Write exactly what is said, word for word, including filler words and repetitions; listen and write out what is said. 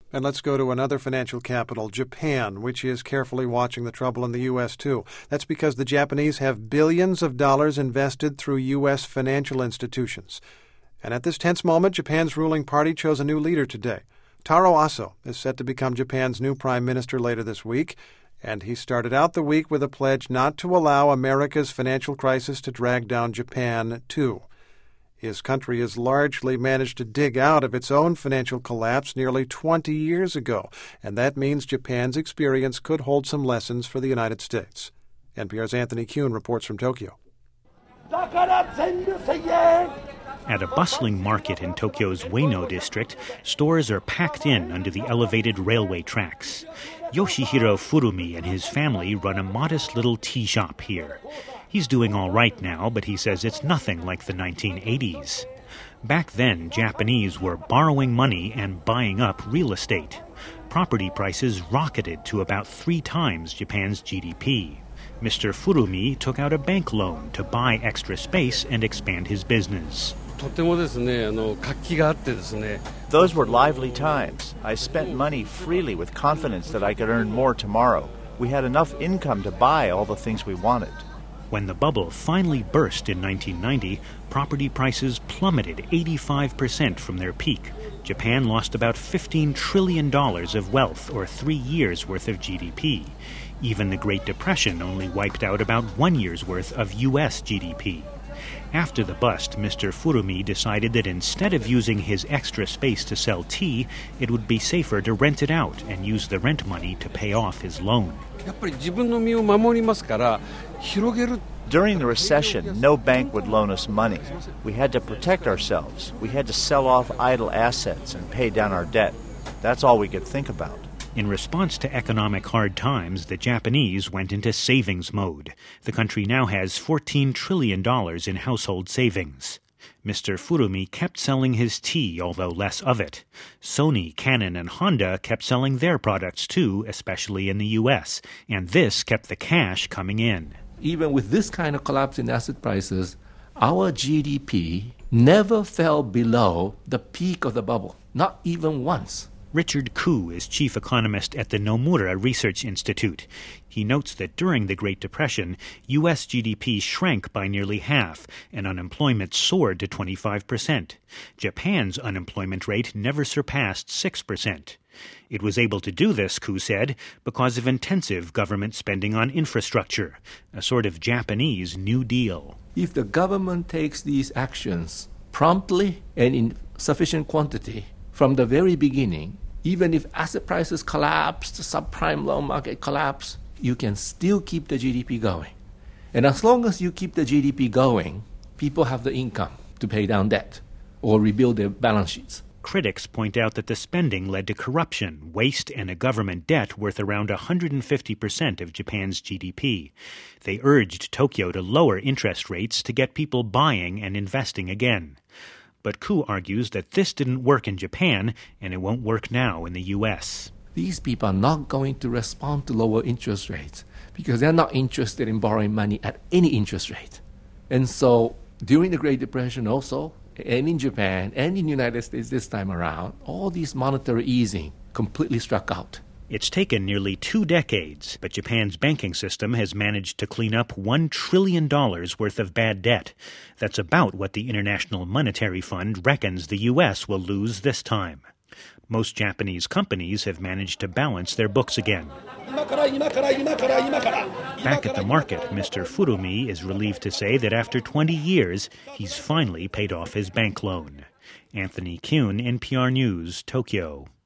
And let's go to another financial capital, Japan, which is carefully watching the trouble in the U S too. That's because the Japanese have billions of dollars invested through U S financial institutions. And at this tense moment, Japan's ruling party chose a new leader today. Taro Aso is set to become Japan's new prime minister later this week, and he started out the week with a pledge not to allow America's financial crisis to drag down Japan too. His country has largely managed to dig out of its own financial collapse nearly twenty years ago, and that means Japan's experience could hold some lessons for the United States. N P R's Anthony Kuhn reports from Tokyo. At a bustling market in Tokyo's Ueno district, stores are packed in under the elevated railway tracks. Yoshihiro Furumi and his family run a modest little tea shop here. He's doing all right now, but he says it's nothing like the nineteen eighties. Back then, Japanese were borrowing money and buying up real estate. Property prices rocketed to about three times Japan's G D P. Mister Furumi took out a bank loan to buy extra space and expand his business. Those were lively times. I spent money freely with confidence that I could earn more tomorrow. We had enough income to buy all the things we wanted. When the bubble finally burst in nineteen ninety, property prices plummeted eighty-five percent from their peak. Japan lost about fifteen trillion dollars of wealth, or three years' worth of G D P. Even the Great Depression only wiped out about one year's worth of U S G D P. After the bust, Mister Furumi decided that instead of using his extra space to sell tea, it would be safer to rent it out and use the rent money to pay off his loan. During the recession, no bank would loan us money. We had to protect ourselves. We had to sell off idle assets and pay down our debt. That's all we could think about. In response to economic hard times, the Japanese went into savings mode. The country now has fourteen trillion dollars in household savings. Mister Furumi kept selling his tea, although less of it. Sony, Canon, and Honda kept selling their products too, especially in the U S, and this kept the cash coming in. Even with this kind of collapse in asset prices, our G D P never fell below the peak of the bubble, not even once. Richard Koo is chief economist at the Nomura Research Institute. He notes that during the Great Depression, U S G D P shrank by nearly half, and unemployment soared to twenty-five percent. Japan's unemployment rate never surpassed six percent. It was able to do this, Koo said, because of intensive government spending on infrastructure, a sort of Japanese New Deal. If the government takes these actions promptly and in sufficient quantity, from the very beginning, even if asset prices collapse, the subprime loan market collapse, you can still keep the G D P going. And as long as you keep the G D P going, people have the income to pay down debt or rebuild their balance sheets. Critics point out that the spending led to corruption, waste, and a government debt worth around one hundred fifty percent of Japan's G D P. They urged Tokyo to lower interest rates to get people buying and investing again. But Koo argues that this didn't work in Japan, and it won't work now in the U S. These people are not going to respond to lower interest rates because they're not interested in borrowing money at any interest rate. And so during the Great Depression also, and in Japan, and in the United States this time around, all these monetary easing completely struck out. It's taken nearly two decades, but Japan's banking system has managed to clean up one trillion dollars worth of bad debt. That's about what the International Monetary Fund reckons the U S will lose this time. Most Japanese companies have managed to balance their books again. Back at the market, Mister Furumi is relieved to say that after twenty years, he's finally paid off his bank loan. Anthony Kuhn, N P R News, Tokyo.